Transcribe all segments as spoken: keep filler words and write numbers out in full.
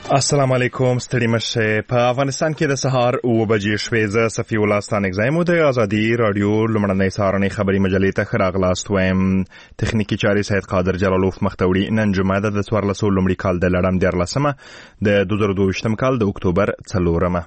السلام علیکم ستړي مشه. په افغانستان کې د سهار اوه بجې شوې. زه صفي الله ستانکزی مو د ازادي رادیو لمړنۍ سهارنۍ خبري مجلې ته ښه راغلاست وایم. تخنیکي چارې سید قادر جلالوف مختوړي. نن جمعه ده د څوارلسو لومړي کال د لړم دیارلسمه د دوه زره دوه ویشتم کال د اکتوبر څلورمه.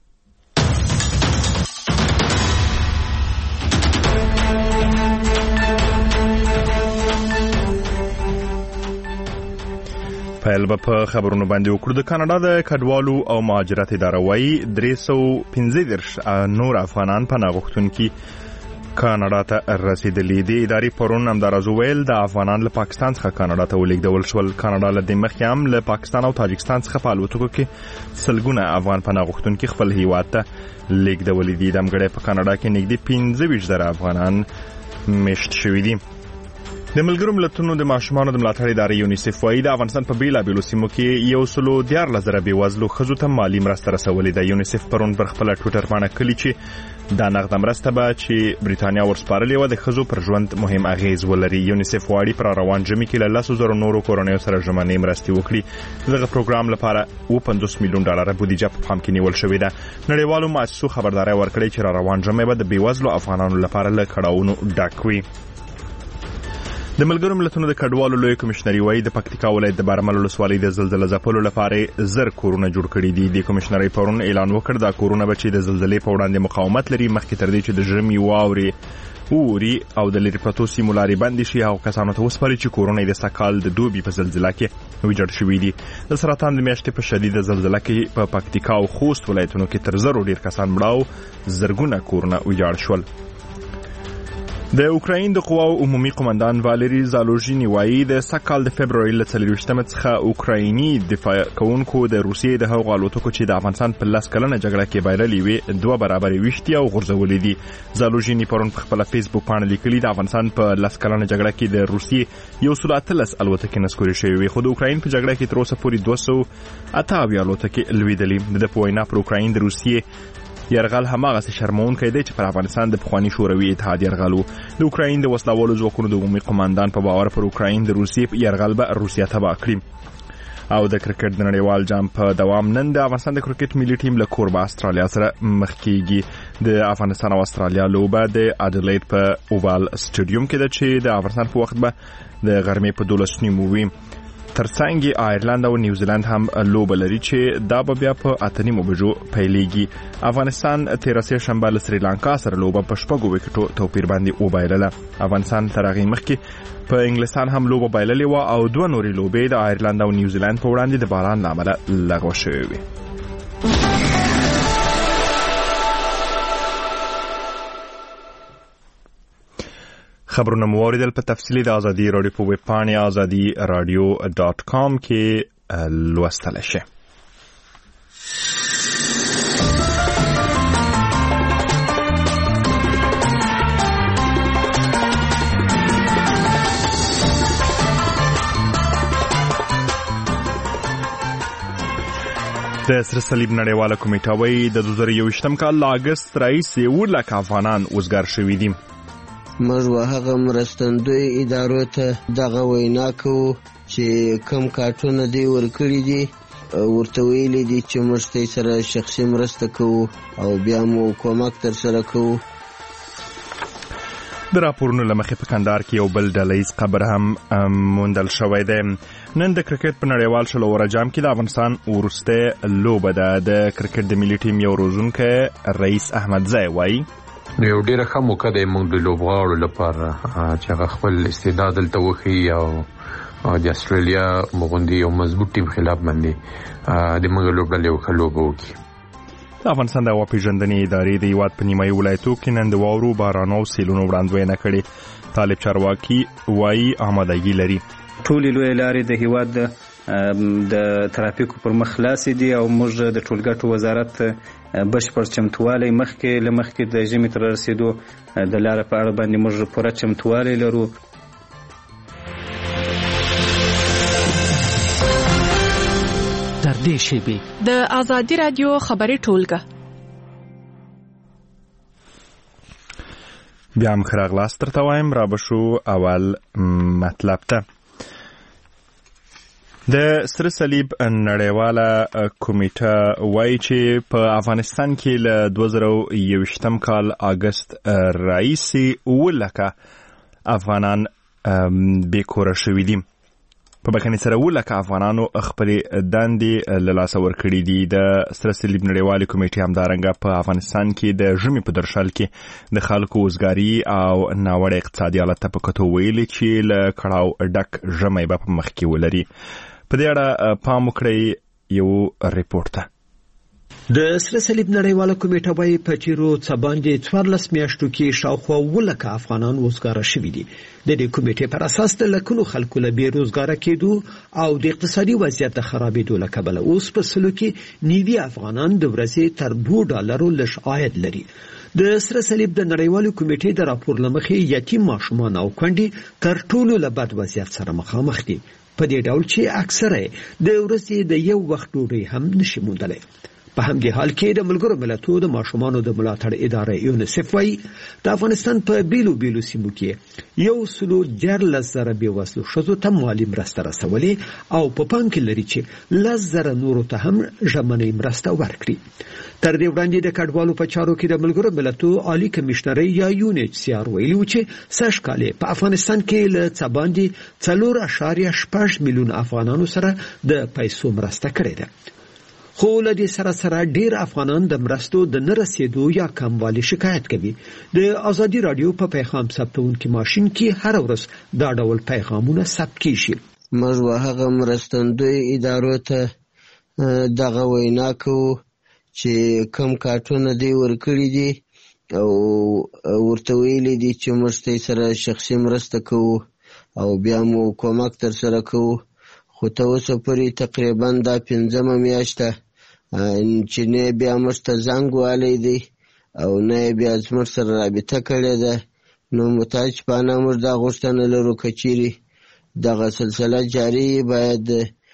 پیل به په خبرونو باندې وکړو. د کاناډا د کډوالو او مهاجرت اداره وايي درې سوه پنځه دېرش نور افغانان پناه غوښتونکي کاناډا ته رسیدلي دي. ادارې پرون همداراز وویل د افغانان له پاکستان څخه کاناډا ته ولېږدول شول. کاناډا له دې مخکې هم له پاکستان او تاجکستان څخه په الوتکو کې سلګونه افغان پناه غوښتونکي خپل هیواد ته لېږدولي دي. دمګړی په کاناډا کې نږدې پنځه ویشت زره افغانان میشت شوي دي. د ملګرو ملتونو د ماشومانو د ملاتړ ادارې یونیسف وايي د افغانستان په بیلابیلو سیمو کې یو سلو دیارلس زره بېوزلو ښځو ته مالي مرسته رسولې ده. یونیسف پرون پر خپله ټویټر باندې کړي چې دا نغده مرسته به چې بریتانیا ورسپارلې وه د ښځو پر ژوند مهم اغیز ولري. یونیسف غواړي پر روان ژمي کې له لسو زرو نورو کورنیو سره ژمنۍ مرستې وکړي. دغه پروګرام لپاره اوه پنځوس میلیون ډالره بودیجه په پام کې نیول شوې ده. نړیوالو مؤسسو خبرداری ورکړی چې را روان ژمی به د بېوزلو افغانانو لپاره له کړاوونو ډک وي. د ملګرو ملتونو د کډوالو لوی کمشنري وايي د پکتیکا ولایت د بارمل ولسوالۍ د زلزلې ځپلو لپاره زر کورونه جوړ کړي دي. د کمشنري پرون اعلان وکړ دا کورونه به چې د زلزلې په وړاندې مقاومت لري مخکې تر دې چې د ژمي واورې ووري او د لرې پرتو سیمو لارې بندې شي. هغو کسانو ته وسپاري چې کورونه یې د سږکال د دوبي په زلزله کې ویجاړ شوي دي. د سرطان د میاشتې په شدیده زلزله کې په پکتیکا او خوست ولایتونو کې تر زرو ډیر کسان مړه او زرګونه کورونه ویجاړ شول. د اوکراین د قواو عمومي قومندان والری زالوژینی وایي د سږکال د فبروري له څلرویشتمه څخه اوکرایني دفاع کوونکو د روسیې د هغو الوتکو چې د افغانستان په لس کلنه جګړه کې بایللې وې دوه برابرې ویشتي او غورځولې دي. زالوژینی پرون په خپله فیسبوک پاڼه لیکلي د افغانستان په لس کلنه جګړه کې د روسیې یو سل اتلس الوتکې نسکورې شوې وې، خو د اوکراین په جګړه کې تر اوسه پورې دوه سوه اته اویا الوتکې لوېدلې. د په وینا پر اوکراین د روسیې یرغل هماغسې شرمونکی دی چې پر افغانستان د پخواني شوروي اتحاد یرغل و. د اوکراین د وسلوالو ځواکونو د عمومي قومندان په باور پر اوکراین د روسیې یرغل به روسیه تباه کړي. او د کرکټ د نړیوال جام په دوام نن د افغانستان د کرکټ ملي ټیم له کوربه استرالیا سره مخ کیږي. د افغانستان او استرالیا لوبه د اډلېډ په اووال سټیډیوم کې ده چې د افغانستان په وخت به د غرمې په دولس نیمو وي. ترڅنګ آیرلند او نیوزیلند هم لوبه لري چې دا به بیا په اته نیمو بجو پیلېږي. افغانستان تېره سه شنبه له سریلانکا سره لوبه په شپږو وکټو توپیر باندې وبایلله. افغانستان تر هغې مخکې په انګلستان هم لوبه بایللې وه او دوه نورې لوبې د آیرلند او نیوزیلند په وړاندې د باران له امله لغوه شوې وې. خبرونه مو واوریدل. په تفصیلي د ازادي رادیو په ویب پاڼې ازادي رادیو ډاټ کام کې لوستلی شئ. د سره صلیب نړیواله کمیټه وايي د دوه زره یوویشتم کال له اګست راهیسې اووه لکه افغانان وزګار شوي دي. موږ هغه مرستندوی ادارو ته دغه وینا کوو چې کم کارټونه دی ورکړي دي، ورته ویلي دي چې موږ ته سره شخصي مرسته کوو او بیا مو کومک تر سره کوو. د راپورونو له مخې په کندهار کې یو بل ډلیز قبر هم موندل شوی دی. نن د کرکټ په نړیوال شل اوره جام کې د افغانستان وروستۍ لوبه ده. د کرکټ د ملي ټیم یو روزونکی رئیس احمدزی وایي یو ډیره ښه موقع دی موږ د لوبغاړو لپاره چې هغه خپل استعداد دلته وښیي او د استرالیا غوندې یو مضبوط ټیم خلاف باندې د موږ لوبډلې یو ښه لوبه وکړي. د افغانستان د هوا پېژندنې ادارې د هېواد په نیمایي ولایتو کې نن د واورو بارانو او سیلونو وړاندوینه کړې. طالب چارواکي وایي آمادګي لري. ټولې لویې لارې د هېواد د ترافیکو پر مخ خلاصې دي او موږ د ټولګټو وزارت بشپړ چمتوالی مخکې له مخکې د ژمي تر رسېدو د لارې په اړه باندې موږ پوره چمتوالی لرو. در دې شیبې د ازادي رادیو خبري ټولګه بیا هم ښه راغلاست درته وایم. را به شو اول مطلب ته. د سره صلیب نړیواله کمیټه وایي چې په افغانستان کې له دوه زره یوویشتم کال اګست راهیسې اووه لکه افغانان بېکوره شوي دي. په بخښنې سره اووه لکه افغانانو خپلې دندې له لاسه ورکړي دي. د سره صلیب نړیوالې کمیټې همدارنګه په افغانستان کې د ژمي په درشل کې د خلکو وزګاري او ناوړه اقتصادي حالت ته په کتو ویلي چې له کړاو ډک ژمی به په مخ کې ولري. په دې اړه پام وکړئ یو ریپورت ته. د سره صلیب نړیواله کمیټه وايي په تیرو څه باندې څوارلس میاشتو کې شاوخوا اووه لکه افغانان وزګاره شوي دي. د دې کمیټې پر اساس د لکونو خلکو له بې روزګاره کېدو او د اقتصادي وضعیت د خرابېدو له کبله اوس په سلو کې نوي افغانان د ورځې تر دوه ډالرو لږ عاید لري. د سره صلیب د نړیوالې کمیټې د راپور له مخې یتیم ماشومان او کونډې تر ټولو له بد وضعیت سره مخامخ دي، په دې ډول چې اکثره د ورځې د یو وخت ډوډۍ هم نشي موندلی. په همدې حال کې د ملګرو ملتونو د ماشومانو د ملاتړ اداره یونیسف وايي د افغانستان په بیلو بیلو سیمو کې یو سلو دیارلس زره بېوزلو ښځو ته مالي مرسته رسولې او په پام کې لري چې لس زره نورو ته هم ژمنۍ مرسته ورکړي. تر دې وړاندې د کډوالو په چارو کې د ملګرو ملتونو عالی کمشنرۍ یا یو ان ایچ سی آر ویلي و چې سږ کال په افغانستان کې له څه باندې څلور اعشاریه شپږ میلیونه افغانانو سره د پیسو مرسته کړې ده. خو له دې سره سره ډېر افغانان د مرستو د نه رسېدو یا کموالي شکایت کوي. د ازادي راډیو په پیغام ثبتونکي ماشین کې هر ورځ دا ډول پیغامونه ثبت کیږي. موږ به هغه مرستندوی ادارو ته دغه وینا کوو چې کم کارتونه دی ورکړي دي او ورته ویلي دي چې موږ ته سره شخصي مرسته کوو او بیا مو کومک تر سره کوو. خو ته اوسه پورې تقریبا دا پنځمه میاشته چې نه بیا موږ ته زنګ وهلی دی او نه بیا زموږ سره رابطه کړې ده. نو متاسفانه موږ دا غوښتنه لرو که چیرې دغه سلسله جاري باید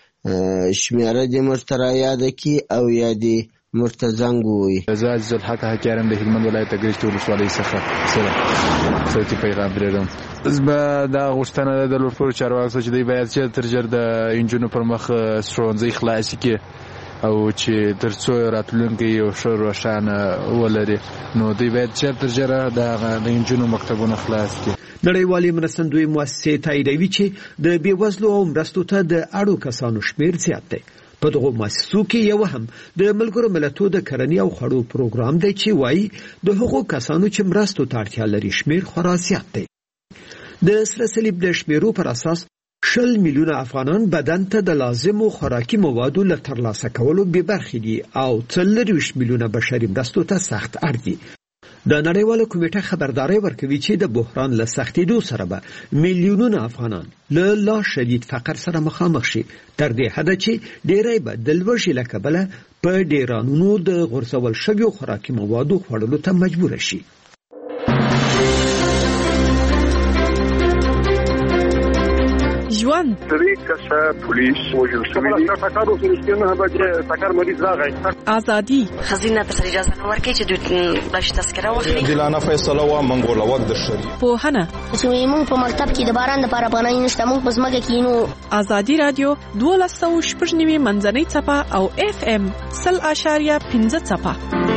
شمیره دې موږ ته رایاده کړي او یا دې موږ ته زنګ ووایي. زه عزیز الحق حکیارم د هلمند ولایت ګرشت ولسوالۍ څخه سره صوتي پیغام پرېږدم. زما دا غوښتنه ده د لوړپوړو چارواکو چې دوی باید چې تر ژر د انجونو پر مخ ښوونځي خلاص کړي او چې تر څو راتلونکی یو ښه روښانه ولري نو دوی باید چې تر ژره د انجونو مکتبونه خلاص کړي. نړیوالې مرستندوی مؤسسې تاییدوي چې د بېوزلو او مرستو ته د اړو کسانو شمیر زیات دی. په دغو مؤسسو کې یو هم د ملګرو ملتونو د کرنې او خوړو پروګرام دی چې وایي د هغو کسانو چې مرستو ته اړتیا لري شمیر خورا زیات دی. د سره صلیب د شمیرو پر اساس شل میلیونه افغانان بدن ته د لازمو خوراکي موادو له ترلاسه کولو بې برخې دي او څلورویشت میلیونه بشري مرستو ته سخت اړ دي. د نړیواله کمیټه خبرداری ورکوي چې د بحران له سختېدو سره به میلیونونه افغانان له لا شدید فقر سره مخامخ شي، تر دې حده چې ډېری به د لوږې له کبله په ډېرانونو د غورځول شویو خوراکي موادو خوړلو ته مجبوره شي. ژوند درې کسه پولیس وژل شوي دي. ټکر وسو نه بچ ټکر مریض راغی. ازادي خزینه ته اجازه نه ورکړي چې دوی بلش تذکره واخلي. دلانه فیصله وا منګوله وخت د شری پوهنه چې موږ په مکتب کې د باران لپاره پناه نشته، موږ په ځمکه کې نو. ازادي رادیو دولس سوه شپږ نوي منځنۍ څپه او اف ام سل اشاریه پنځه څپه.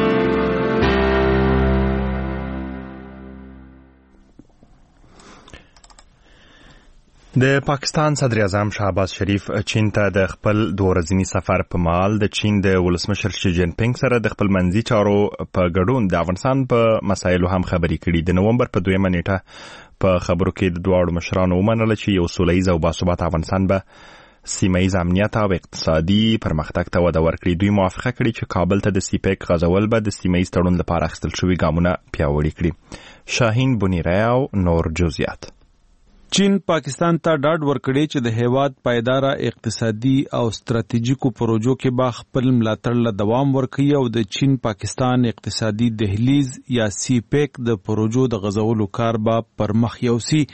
د پاکستان صدر اعظم شهباز شریف چین ته د خپل دوه ورځني سفر په مهال د چین د ولسمشر شي جین پینګ سره د خپل منځي چارو په ګډون د افغانستان په مسایلو هم خبرې کړي. د نومبر په دویمه نیټه په خبرو کې د دواړو مشرانو ومنله چې یو سولیز او باثباته افغانستان به سیمه‌ییز امنیت او اقتصادي پرمختګ ته وده ورکړي. دوی موافقه کړې چې کابل ته د سیپیک غځول به د سیمه‌ییز تړون لپاره اخیستل شوي ګامونه پیاوړي کړي. شاهین بنیری او نور جزئیات. چین پاکستان ته ډاډ ورکړی چې د هیواد پایداره اقتصادي او ستراتیژیکو پروژو کې به خپل ملاتړ له دوام ورکړي او د چین پاکستان اقتصادي دهلیز یا سی پیک د پروژو د غځولو کار به پر مخ یوسي.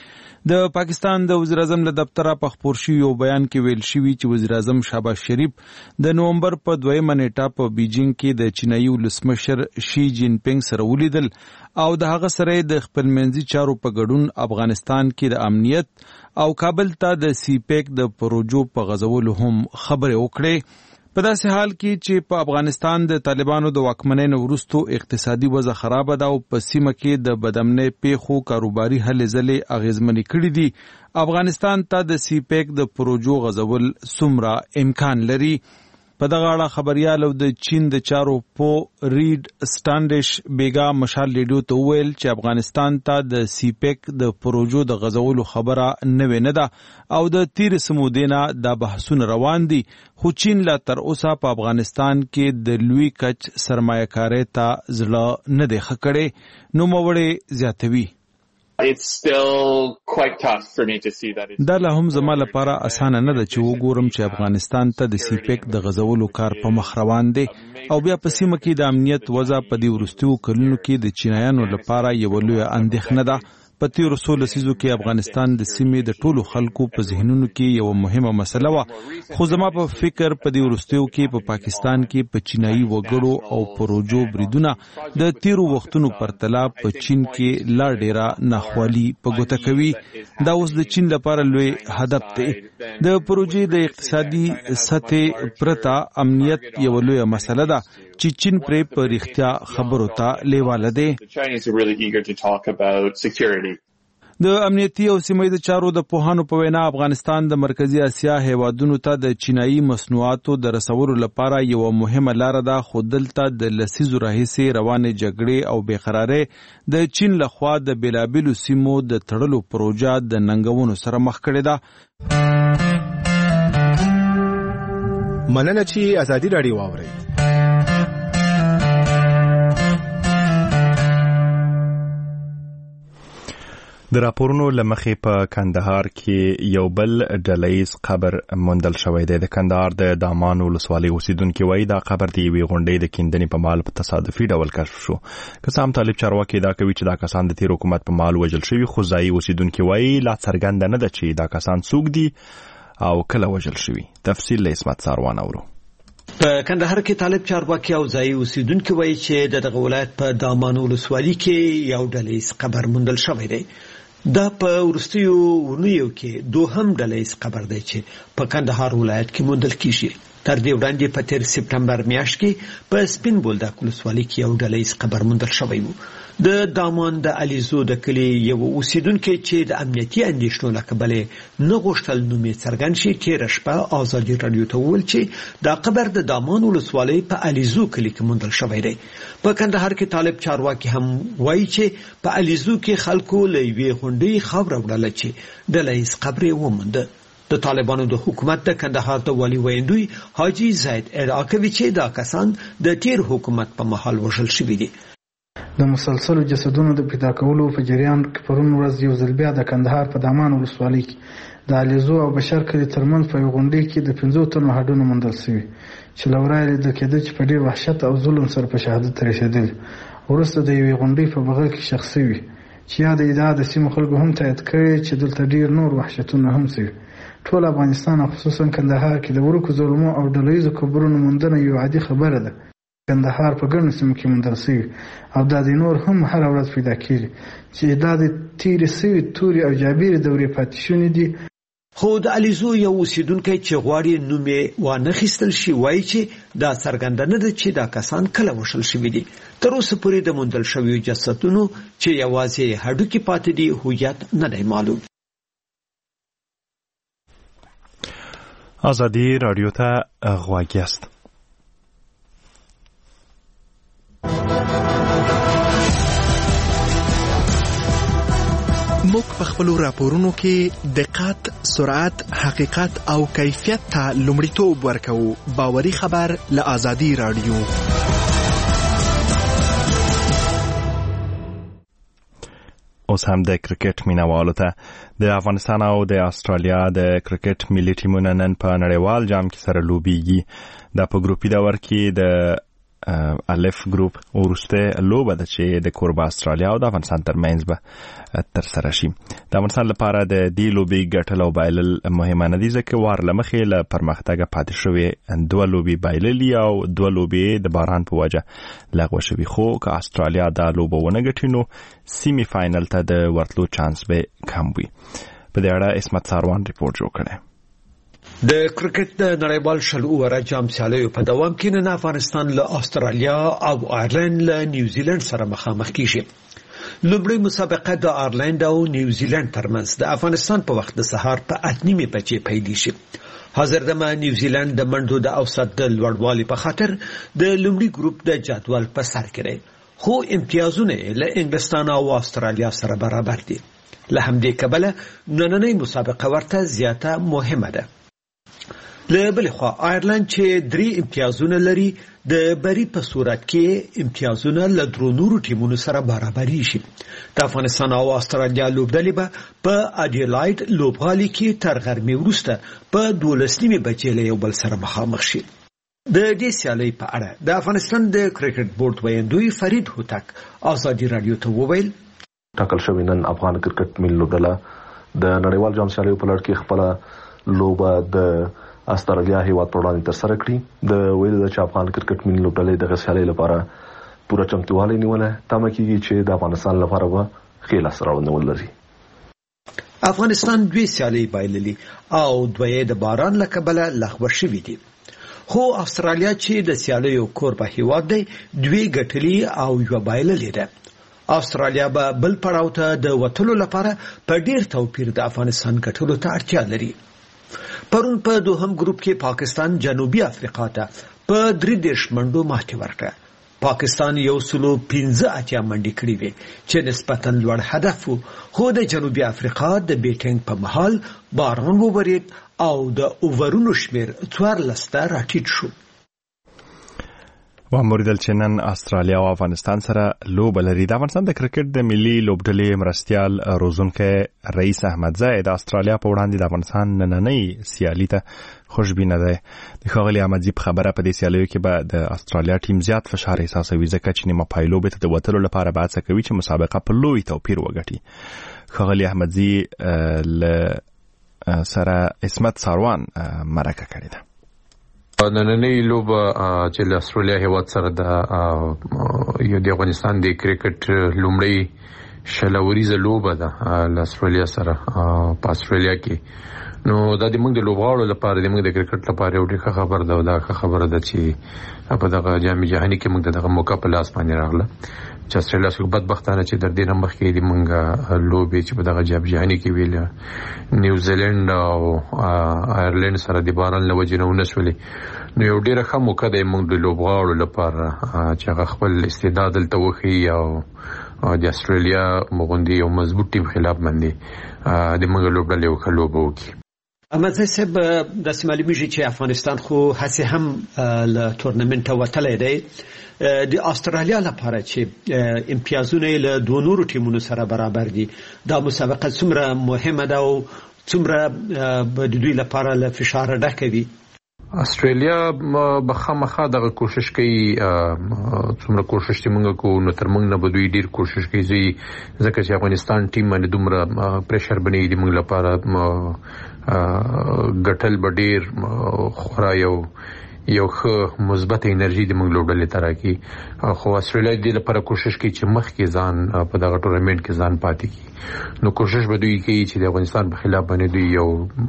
د پاکستان د وزیر اعظم له دفتره په خپور شوي یو بیان کې ویل شوي چې وزیر اعظم شهباز شریف د نومبر په دویمه نیټه په بیجینګ کې د چینایي ولسمشر شي جین پینګ سره ولیدل او د هغه سره د خپلمنځي چارو په ګډون افغانستان کې د امنیت او کابل ته د سی پیک د پروژو په غځولو هم خبرې وکړې. په داسې حال کې چې په افغانستان د طالبانو د واکمنۍ نه وروستو اقتصادي وضع خرابه ده او په سیمه کې د بدامنۍ پیښو کاروباري هلې ځلې اغېزمنې کړي دي، افغانستان ته د سی پیک د پروژو غځول څومره امکان لري؟ په دغه اړه خبريال او د چین د چارو پو ریډ سټانډش بیګا مشال ریډیو ته وویل چې افغانستان ته د سی پیک د پروژو د غځولو خبره نوې نه ده او د تیر سمودینه د بحثونه روان دي، خو چین لا تر اوسه په افغانستان کې د لوی کچ سرمایه‌کارۍ ته زړه نه دی ښه کړی. نوموړی زیاتوي It's still quite tough for me to see that it's دا لا هم زما لپاره اسانه نه ده چې وګورم چې افغانستان ته د سی پیک د غځولو کار په مخ روان دی او بیا په سیمه کې د امنیت وضع په دې وروستیو کلونو کې د چینایانو لپاره یو لوی اندېښنه ده. په تیرو څو لسیزو کې افغانستان د سیمې د ټولو خلکو په ذهنونو کې یو مهمه مسله وه، خو زما په فکر په دې وروستیو کې په پاکستان کې په چینایي وګړو او پروژو بریدونه د تیرو وختونو پرتله په چین کې لا ډیره ناخوالي په ګوته کوي. دا اوس د چین لپاره لوی هدف دی. د پروژې د اقتصادي سطح پرته امنیت یو لوی مسله ده چې چین پرې په رښتیا خبرو ته لیواله دی. د امنیتي او سیمه‌ییزو چارو د پوهانو په وینا افغانستان د مرکزی اسیا هیوادونو ته د چینایي مصنوعاتو د رسولو لپاره یو مهمه لار ده، خو دلته د لسیزو راهیسې روانې جګړې او بېقرارۍ د چین لخوا د بېلابېلو سیمو د تړلو پروژه د ننګونو سره مخ کړې ده. مننه چې ازادي راډیو واورئ. د راپورونو لمخې په کندهار کې یو بل ډلهیز قبر موندل شوی دی. د کندهار د دامان ولسوالۍ اوسیدونکي وایي دا قبر د یوې غونډۍ د کیندنې په مهال په تصادفي ډول کشف شو. که څه هم طالب چارواکي دا کوي چې دا کسان د تیر حکومت په مهال وژل شوي، خو ځایي اوسیدونکي وایي لا څرګنده نه ده چې دا کسان څوک دي او کله وژل شوي. تفصیل له اسمت ساروان اورو. په کندهار کې طالب چارواکي او ځایي اوسیدونکي وایي چې د ولایت په دامان ولسوالۍ کې یو ډلهیز قبر موندل شوی دی. دا په وروستیو ورنیو کې دوهم ډلهیز قبر دی چې په کندهار ولایت کې موندل کیږي. تر دې وړاندې په تیر سپټمبر میاشت کې په سپین بولدک ولسوالۍ کې یو ډلهیز قبر موندل شوی و. د دامان د علیزو د کلي یو اوسیدونکي چې د امنیتي اندېښنو له کبله نه غوښتل نوم یې څرګند شي، تېره شپه ازادي راډیو ته وویل چې دا قبر د دامان ولسوالۍ په علیزو کلي کې موندل شوی دی. په کندهار کې طالب چارواکي هم وایي چې په علیزو کې خلکو له یوې غونډۍ خاوره وړله چې ډلهیز قبر یې ومونده. د طالبانو د حکومت د کندهار د والي ویندوی حاجی زید ادعا کوي چې دا کسان د تیر حکومت په مهال وژل شوي دي. د مسلسلو جسدونو د پیدا کولو په جریان کې پرون ورځ یو ځل بیا د کندهار په دامان ولسوالۍ کې د علیزو او بشر کلي ترمنځ په یوه غونډۍ کې د پنځو تنو هډونه موندل شوي چې له ورایه لیدل کېده چې په ډېر وحشت او ظلم سره په شهادت رسېدل. وروسته د یوې غونډۍ په بغل کې ښخ شوي چې یا د ادعا د سیمو خلکو هم تایید کړی چې دلته ډېر نور وحشتونه هم شوي. ټول افغانستان او خصوصا کندهار کې د ورکو ظلمو او ډلهیزو قبرونو موندنه یو عادي خبره ده. کندهار په ګڼو سیمو کې موندل شوي او دا د نور هم هره ورځ پیدا کېږي چې دا د تیرې شوي تورې او جابیرې دورې پاتې شونې دي. خو د علیزو یو اوسیدونکی چې غواړي نوم یې وانخیستل شي وایي چې دا څرګنده نه ده چې دا کسان کله وژل شوي دي. تر اوسه پورې د موندل شویو جسدونو چې یوازې هډوکي پاتې دي هویت نه دی معلوم. ازادي راډیو ته غواړئ است. موږ په خپلو راپورونو کې دقت، سرعت، حقیقت او کیفیت ته لومړیتوب ورکوو. باوري خبر له ازادي راډیو. اوس هم د کرکټ مینوالو ته د افغانستان او د استرالیا د کرکټ ملي ټیمونه نن په نړیوال جام کې سره لوبېږي. دا په ګروپي دور کې د الف ګروپ ورسته لوبه ده چې د کوربه استرالیا او د افغانستان ترمنځ به تر سره شي. د افغانستان لپاره د دې لوبې ګټل او بایلل مهمه نه دي ځکه وار لمخې له پرمختګ پاتې شوې دوه لوبې بایللي او دوه لوبې د باران په وجه لغوه شوې. خو که استرالیا دا لوبه ونه ګټي نو سیمی فاینل ته د ورتلو چانس به کم وي. په دې اړه اسمت ساروان ریپورت جوړ کړی. د کرکټ د نړیوال شل اووره جام سیالیو په دوام کې نن افغانستان له استرالیا او آیرلند له نیوزیلند سره مخامخ کیږي. لومړی مسابقه د آیرلند او نیوزیلند ترمنځ د افغانستان په وخت د سهار په اته نیمې بجې پیل شي. حاضر دمه نیوزیلند د منډو د اوسط د لوړوالي په خاطر د لومړي ګروپ د جدول په سر کې دی، خو امتیازونه له انګلستان او استرالیا سره برابر دي. له همدې کبله نننۍ مسابقه ورته زیاته مهمه ده. له بل خوا آیرلند چې درې امتیازونه لري د بری په صورت کې امتیازونه له درو نورو ټیمونو سره برابري شي. د افغانستان او استرالیا لوبډلې به په اډیلاید لوبغالي کې تر غرمې وروسته په دولس نیمې بجې له یو بل سره مخامخ شي. د دې سیالۍ په اړه د افغانستان د کرکټ بورډ ویاندوی فرید هوتک ازادي رادیو ته وویل ټاکل شوی نن افغان کرکټ ملي لوبډله د نړیوال جام سیالیو په لړ کې خپل لوبه د استرالیا هیواد پر وړاندې تر سره کړی. د ویل د افغان کرکټ ملي لوبډلې د غسیالۍ لپاره پوره چمتووالی نیولای تمه کیږي چې د افغانستان لپاره به خیل سره ونول لري. افغانستان دوی سیالۍ بایللي او دوی د باران له کبله لغوه شوي دي، خو استرالیا چې د سیالیو کوربه هیواد دی دوی ګټلي او یو بایللي ده. استرالیا به بل پړاو ته د وتلو لپاره په ډیر توپیر د افغانستان ګټلو ته اړتیا لري. پرون په دوهم ګروپ کې پاکستان جنوبي افریقا ته په درې دیرش منډو ماتې ورکړه. پاکستان یو سلو پنځه اتیا منډې کړې وې چې نسبتاً لوړ هدف و، خو د جنوبي افریقا د بیټینګ په مهال باران وورید او د اوورونو شمیر څوارلس ته راټیټ شو. واموریدل چې نن استرالیا او افغانستان سره لوبه لري. د افغانستان د کرکټ د ملي لوبډلې مرستیال روزونکی رئیس احمدزی د استرالیا په وړاندې د افغانستان نننۍ سیالي ته خوشبینه دی. د ښاغلي احمدزي په خبره په دې سیالیو کې به د استرالیا ټیم زیات فشار احساسوي ځکه چې نیمه پای لوبې ته د وتلو لپاره به هڅه کوي چې مسابقه په لوی توپیر وګټي. ښاغلي احمدزي له سره اسمت ساروان مرکه کړې ده. نننۍ لوبه چې له استرالیا هیواد سره د یو د افغانستان د کرکټ لومړی شلوریزه لوبه ده له استرالیا سره په استرالیا کې. نو دا د موږ د لوبغاړو لپاره د موږ د کرکټ لپاره یو ډېر خبر ده او دا خبره ده چې په دغه جام جهاني کې موږ دغه موقع په لاس باندې راغله چې استرالیا څخه بدبختانه چې در دې نه مخکې د موږ لوبې چې په دغه جام جهاني کې ویل نیوزیلند او آیرلند سره د باران له وجې نه ونسولې. نو یو ډېره ښه موقع ده موږ د لوبغاړو لپاره چې هغه خپل استعداد دلته وښیي او د استرالیا غوندې یو مضبوط ټیم خلاف باندې د موږ لوبډلې یو ښه لوبه وکړي. احمدزی صاحب داسې معلومیږي چې افغانستان خو هسې هم له تورنمنټه وتلی دی. د استرالیا لپاره چې امتیازونه له دوه نورو ټیمونو سره برابر دي، دا مسابقه څومره مهمه ده او څومره د دوی لپاره له فشار ډکه وي؟ استرالیا به خامخا دغه کوشش کوي، څومره کوشش چې موږ کوو نو تر موږ نه به دوی ډېر کوشش کوي ځکه چې افغانستان ټیم باندې دومره پریشر بنوي د موږ لپاره ګټل به ډېر خورا یو یو ښه مثبت انرژي د موږ لوبډلې ته راکړي. خو استرالیا دې لپاره کوشش کوي چې مخکې ځان په دغه ټورنمنټ کې ځان پاتې کړي. نو کوشش به دوی کوي چې د افغانستان په خلاف باندې دوی یو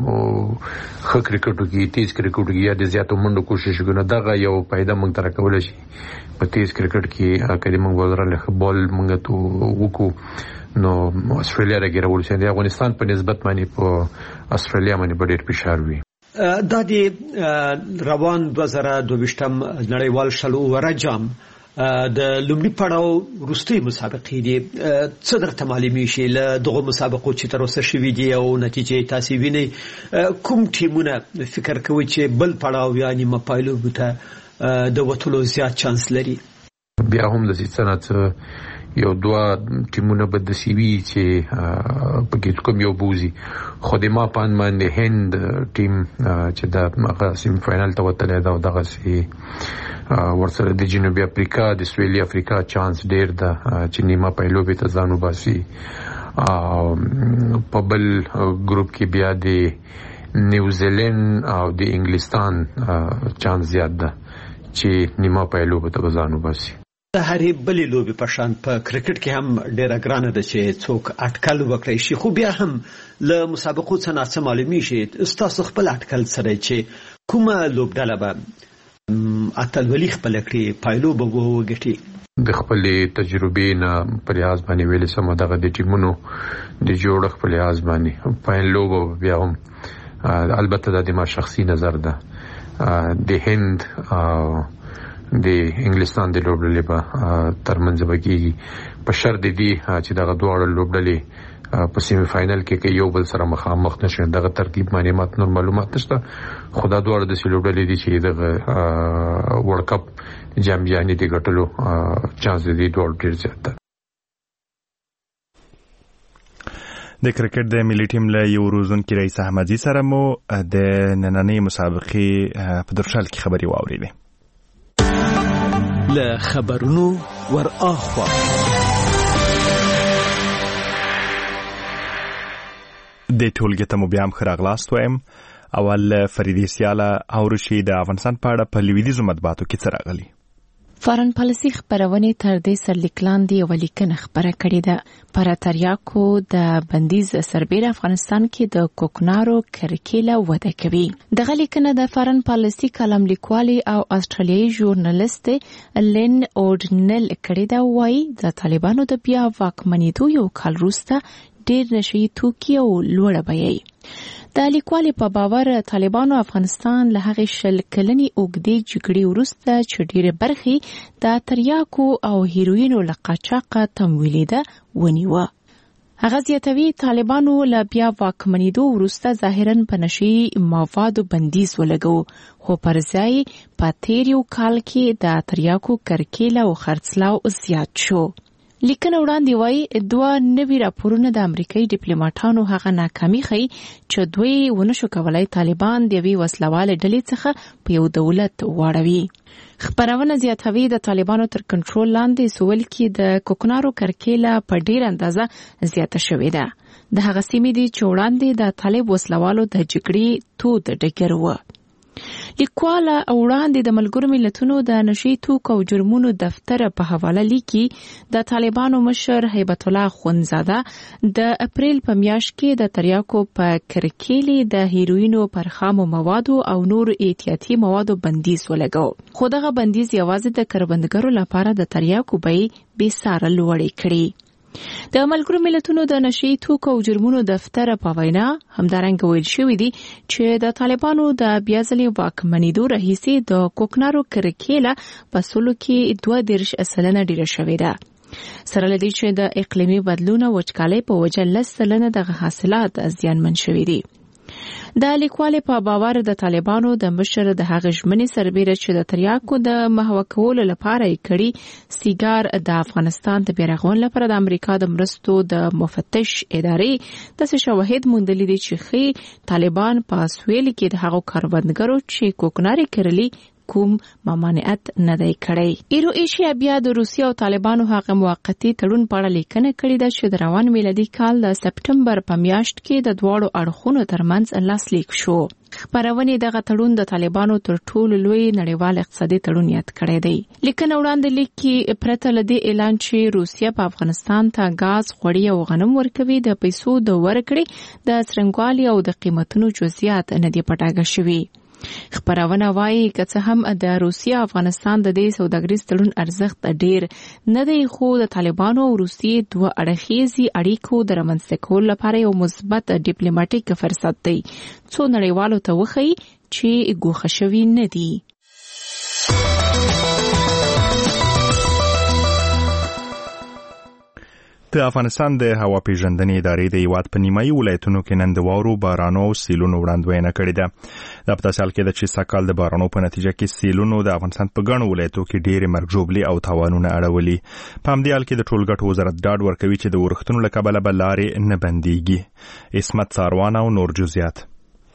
ښه کرکټ وکړي، تیز کرکټ وکړي یا د زیاتو منډو کوشش وکړي. نو دغه یو فایده موږ ته راکولی شي په تیز کرکټ کې که د موږ بولران ښه بال موږ ته وکړو نو استرالیا راګیرول شي. د افغانستان په نسبت باندې په استرالیا باندې به ډېر فشار وي. دا د روان دوه زره دوهویشتم نړیوال شل اووره جام د لومړي پړاو وروستۍ مسابقې دي. څه درته معلومیږي له دغو مسابقو چې تر اوسه شوي دي او نتیجې تاسې وینئ؟ کوم ټیمونه فکر کوي چې بل پړاو یا نیمه پایلوبو ته د وتلو زیات چانس لري؟ بیا هم داسې څه نه څه یو دوه ټیمونه به د سی وی چې پکې کوم یو بوزي خو د ما پان باندې هند ټیم چې د هغه سیمی فائنل ته وتلی دا دغه سي ورسره د جنوبي افریقا د سویلي افریقا چانس ډیر ده چې نیمه پایلو به ته ځانو باسي. په بل ګروپ کې بیا د نیوزیلند او د انګلستان چانس زیات ده چې نیمه پایلو به ته ځانو باسي. د هرې بلې لوبې په شان په کرکټ کې هم ډېره ګرانه ده چې څوک اټکل وکړی شي، خو بیا هم له مسابقو څه نه څه معلومیږي. ستاسو خپل اټکل سره چې کومه لوبډله به اتلولي خپله کړي، پایلو به وګټي؟ د خپلې تجربې نه په لحاظ باندې ویلې سمه دغه د ټیمونو د جوړښت په لحاظ باندې فاینل لوبه بیا هم البته دا د ما شخصي نظر ده د هند د انګلستان د لوبډلې به ترمنځ به کېږي په شرط دی چې دغه دواړه لوبډلې په سیمی فاینل کې کې یو بل سره مخامخ نشي. دغه ترتیب باندې مات نور معلومات نشته، خو دا دواړه د لوبډلې دي چې دغه ورلد کپ جام جهاني د ګټلو چانس دی دواړو ډېر زیات ده. د کرکټ د ملي ټیم له یو روزونکي رئیس احمدزي سره مو د نننۍ مسابقې په درشل کې خبرې واورېدې. له خبرونو ور اخوا د ټولګې ته مو بیا هم ښه راغلاست وایم. اول فریدې سیاله اورشي د افغانستان په اړه په لویدیځو مطبوعاتو کې څه راغلي. فارن پالیسي خبرونې تر دې سرلیک لاندې یوه لیکنه خپره کړې ده. پر تریاکو د بندیز سربېره افغانستان کې د کوکنارو کرکیله وده کوي. دغه لیکنه د فارن پالیسي کالم لیکوالې او استرالیایي ژورنالیست لین اورډنل کړې ده. وایي د طالبانو د بیا واکمنېدو یو کال وروسته ډېر نشهیي توکي او لوړه بیه. د لیکوالې په باور طالبانو افغانستان له هغې شل کلنې اوږدې جګړې وروسته چې ډېرې برخې د تریاکو او هیروینو له قاچاقه تمویلېده ونیوه. هغه زیاتوي طالبانو له بیا واکمنېدو وروسته ظاهراً په نشهیي موادو بندیز ولګو، خو پر ځای په تېر یو کال کې د تریاکو کرکیله او خرڅلاو زیات شو. لیکنه وړاندې وایي دوه نوي راپورونه د امریکایي ډیپلوماټانو هغه ناکامي ښیي چې دوی ونشو کولای طالبان د یوې وسلوالې ډلې څخه په یو دولت واړوي. خبرونه زیاتوي د طالبانو تر کنټرول لاندې سویل کې د کوکنارو کرکیله په ډیر اندازه زیاته شوې ده. د هغه سیمې دي چې وړاندې د طالب وسلوالو د جګړې تود ډګر و. لیکواله وړاندې د ملګرو ملتونو د نشهیي توکو او جرمونو دفتر په حواله لیکي د طالبانو مشر هیبت الله خونزاده د اپریل په میاشت کې د تریاکو په کرکیلې د هیروینو پر خامو موادو او نور احتیاطي موادو بندیز ولګاو، خو دغه بندیز یوازې د کروندګرو لپاره د تریاکو بیې بې ساره لوړې کړې. د ملګرو ملتونو د نشهیي توکو او جرمونو دفتر په وینا همدارنګه ویل شوي دي چې د طالبانو د بیا ځلې واکمنېدو راهیسې د کوکنارو کرکیله په سلو کې دوه دېرش سلنه ډېره شوې ده. سره له دې چې د اقلیمي بدلون او وچکالۍ په وجه لس سلنه دغه حاصلات زیانمن شوي دي. د لیکوالې په باور د طالبانو د مشر د هغه ژمنې سربېره چې د تریاکو د محوه کولو لپاره یې کړي سیګار د افغانستان د بیرغون لپاره د امریکا د مرستو د مفتش ادارې داسې شواهد موندلي دي چې ښیي طالبان په سویل کې د هغو کروندګرو چې کوکنارې کرلي کوم ممانعت نه دی کړی. ایرو ایشیا بیا د روسیې او طالبانو هغه موقتی تړون په اړه لیکنه کړې ده چې د روان میلادي کال د سپټمبر په میاشت کې د دواړو اړخونو ترمنځ لاسلیک شو. خبرونه دغه تړون د طالبانو تر ټولو لوی نړیوال اقتصادي تړون یاد کړی دی. لیکنه وړاندې لیکي پرته له دې اعلان چې روسیه په افغانستان ته غاز، غوړي او غنم ورکوي، د پیسو د ورکړې د څرنګوالي او د قیمتونو جزئیات نه دي پټاګه شوي. خبرونه وایي که څه هم د روسیې افغانستان د دې سوداګریز تړون ارزښت ډیر نه دی، خو د طالبانو او روسیې دوه اړخیزې اړیکو د رامنځته کولو لپاره یو مثبت ډیپلوماټیک فرصت دی څو نړیوالو ته وښیي چې ګوښه شوي نه دي. د افغانستان د هوا پیژندنې ادارې د هیواد په نیمایي ولایتونو کې نن د واورو بارانو او سیلونو وړاندوینه کړې ده. دا په داسې حال کې ده چې سږ کال د بارانو په نتیجه کې سیلونو د افغانستان په ګڼو ولایتو کې ډېرې مرګ ژوبلې او تاوانونه اړولي. په همدې حال کې د ټولګټو وزارت ډاډ ورکوي چې د ورښتونو له کبله به لارې نه بندېږي. عصمت ساروان او نور جزئیات.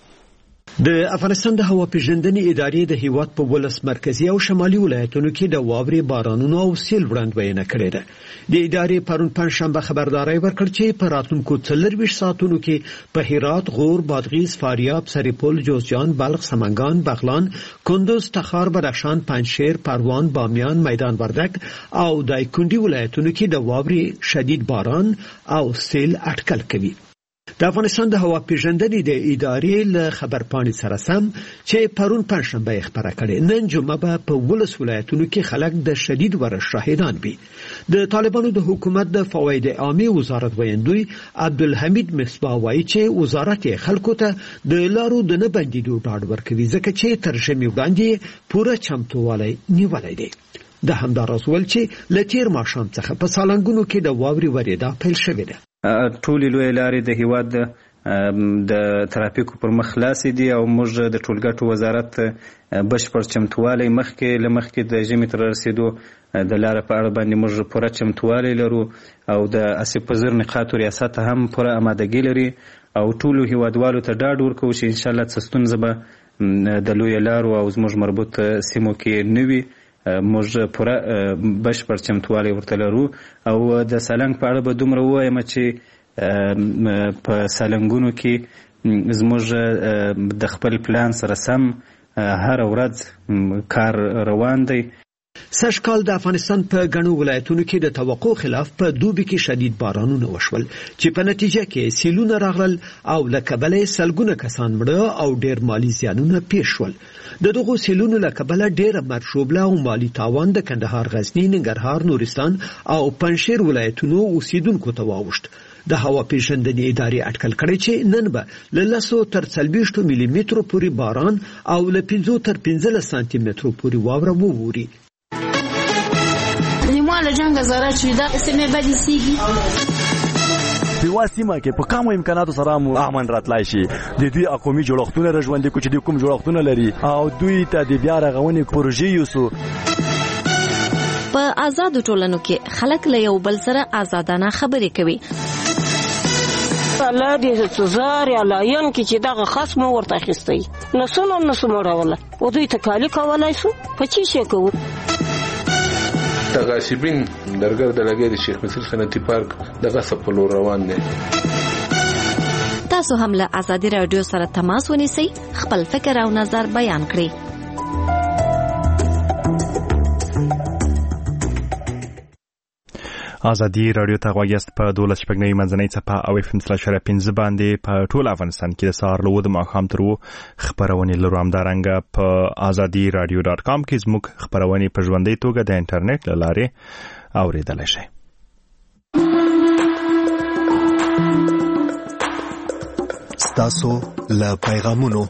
د افغانستان د هوا پیژندنې ادارې د هیواد په ولس مرکزی او شمالي ولایتونو کې د واورې بارانونو او سیل وړاندوینه کړې ده. د ادارې پرون پنځشنبه خبرداري ورکړه چې په راتلونکو څلورویشت ساعتونو کې په هرات، غور، بادغیس، فاریاب، سرپل، جوزجان، بلخ، سمنګان، بغلان، کندوز، تخار، بدخشان، پنجشیر، پروان، بامیان، میدان وردګ او دایکنډي ولایتونو کې د واورې شدید باران او سیل اټکل کوي. د افغانستان د هوا پیژندنې د ادارې له خبرپاڼې سره سم چې پرون پنځشنبه یې خبره کړې، نن جمعه به په ولس ولایتونو کې خلک د شدید بارش شاهدان وي. د طالبانو د حکومت د فواید عامه وزارت ویاندوی عبدالحمید مصباح وایي چې وزارت خلکو ته د لارو د نه بندېدو ډاډ ورکوي ځکه چې تر ژمي وړاندې پوره چمتووالی نیولی دی. د همداراز ول چې له تېر ماښام څخه په سالنګونو کې د واورې ورېدا پیل شوې ده. ټولې لویې لارې د هیواد د ترافیکو پر مخ خلاصې دي او موږ د ټولګټو وزارت بشپړ چمتووالی مخکې له مخکې د ژمي تر رسېدو د لارې په اړه باندې موږ پوره چمتووالی لرو او د آسیب پذیر نقاطو ریاست هم پوره امادګي لري او ټولو هیوادوالو ته ډاډ ورکوو چې انشاءالله څه ستونزه به د لویو لارو او زموږ مربوط سیمو کې نه وي. موږ پوره بشپړ چمتووالی ورته لرو او د سالنګ په اړه به دومره ووایم چې په سالنګونو کې زموږ د خپل پلان سره سم هر ورځ کار روان دی. سږ کال د افغانستان په ګڼو ولایتونو کې د توقع خلاف په دوبي کې شدید بارانونه وشول چې په نتیجه کې سیلونه راغلل او له کبله سلګونه کسان مړه او ډېر مالی زیانونه پیښ شول. د دغو سیلونو له کبله ډېره مرګ ژوبله او مالی تاوان د کندهار، غزني، ننګرهار، نورستان او پنجشیر ولایتونو اوسیدونکو ته واوښت. د هوا پیژندنې ادارې اټکل کړی چې نن به له لسو تر څلوېښتو ملي مترو پورې باران او له پنځو تر پنځلس سانتي مترو پورې واوره ووري. له جنګ زاره چې دا سیمه باندې سیږي په واسمه کې په کومو امکاناتو سره مو امن راتلای شي. د دوی اقومي جوړښتونه رژوندې کو چې د کوم جوړښتونه لري او دوی ته د بیا رغونې پروژې یوسو. په آزادو ټولنو کې خلک له یو بل سره آزادانه خبرې کوي. الله دې سزار یا لاین کې چې دغه خصم ورته اخیستی نسونه نسو مړوله او دوی تکالی کولای شو په چی شي کوو. تغاصبین درګر د لګي د شیخ مصر صنعتي پارک دغه سپلو روان دي. تاسو هم له آزادي رادیو سره تماس ونیسئ، خپل فکر او نظر بیان کړئ. آزادي رادیو ته غوږ یاست په دولس شپږ نوي منځنۍ څپه او اف ام سلاش پنځه باندې په ټول افغانستان کې د سهار له اوه د ماښام تر اوه خپرونې لرو. همدارنګه په آزادي رادیو ډاټ کام کې زموږ خپرونې په ژوندۍ توګه د انټرنیټ له لارې اورېدلی شئ. ستاسو له پیغامونو.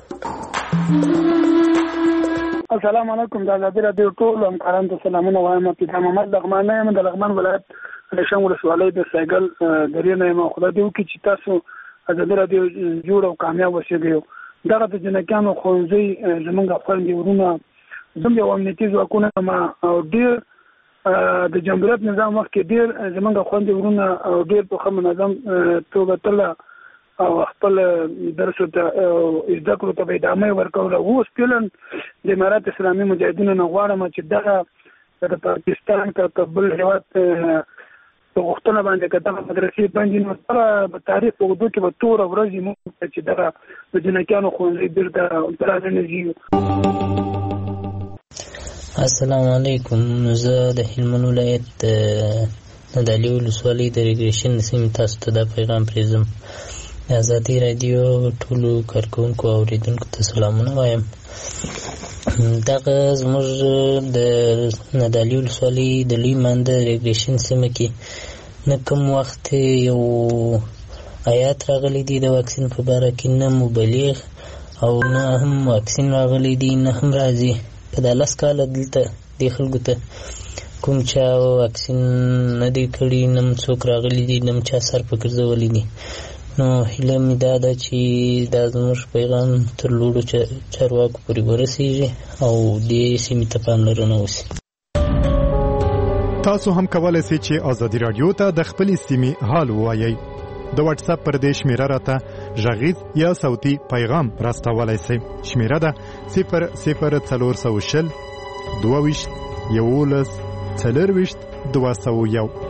السلام علیکم. د آزادي رادیو ټول همکارانو ته سلامونه وایم. پیدا محمد لغمان یم د لغمان ولایت ریشم ولسوالۍ د سایګل درې نه یم. خدای دې وکړي چې تاسو آزادي رادیو جوړ او کامیاب وشئ. دغه د جنکیانو ښوونځي زمونږ خویندې ورونه زموږ یو امنیتي ځواکونه او ډېر د جمهوریت نظام مخکې ډېر زمونږ خویندې ورونه او ډېر په ښه منظم توګه تله او خپل درس ته زده کړو ته به ادامه ورکوله. اوس فعلا د امارات اسلامي مجاهدینو نه غواړم چې دغه د پاکستان که بل هېواد په غوښتنه باندې که دغه مدرسې بندي نو سره په تاریخ په اوږدو کې به توره ورځ موږ چې دغه د جنکیانو ښوونځی بیرته پرانیزي. السلام علیکم. زه د هلمند ولایت د دالي ولسوالۍ د ریګریشن سیمې تاسو ته دا پیغام پرېږدم. د آزادي رادیو ټولو کارکوونکو او اورېدونکو ته سلامونه وایم. دغه زموږ د نادعلي ولسوالۍ د لوی مانده ریګریشن سیمه کې نه کوم وخت یو آیات راغلی دی د واکسین په باره کې، نه مبلغ او نه هم واکسین راغلی دی، نه هم راځي. په دا لس کاله دلته دې خلکو ته کوم چا واکسین نه دی کړی، نه څوک راغلی دي، نه چا سر په ګرځولی دي. نو هیله مې دا ده چې دا زموږ پیغام تر لوړو چارواکو پورې ورسیږي او دې سیمې ته پاملرنه وشي. تاسو هم کولای شئ چې ازادي رادیو ته د خپلې سیمې حال ووایئ. د واتس اپ پر دې شمیره راته غږیز یا صوتي پیغام راستولای شئ. شمیره ده صفر صفر څلور سوه شل دوه ویشت یولس څلور ویشت دوه سوه یو.